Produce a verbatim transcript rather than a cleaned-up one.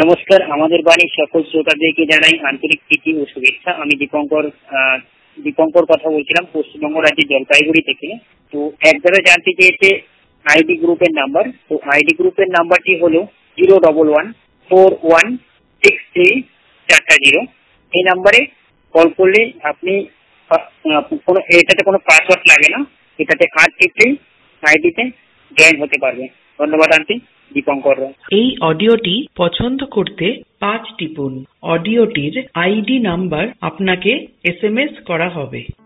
নমস্কার, আমাদের বাড়ির সকল শ্রোতাদেরকে জানাই আন্তরিক প্রীতি ও শুভেচ্ছা। আমি দীপঙ্কর আহ, দীপঙ্কর কথা বলছিলাম পশ্চিমবঙ্গ রাজ্যের জলপাইগুড়ি থেকে। তো এক জায়গায় জানতে চেয়েছে আইডি গ্রুপের নাম্বার। তো আইডি গ্রুপের নাম্বারটি হলো zero double one four one six three চারটা জিরো। এই নাম্বারে কল করলে আপনি আহ, কোনো এটাতে কোনো পাসওয়ার্ড লাগে না, এটাতে আর টিপলেই আইডিতে জয়েন হতে পারবে। ধন্যবাদ আন্টি, দীপঙ্কর রায়। এই অডিওটি পছন্দ করতে পাঁচ টিপুন। অডিওটির আইডি নাম্বার আপনাকে এস এম এস করা হবে।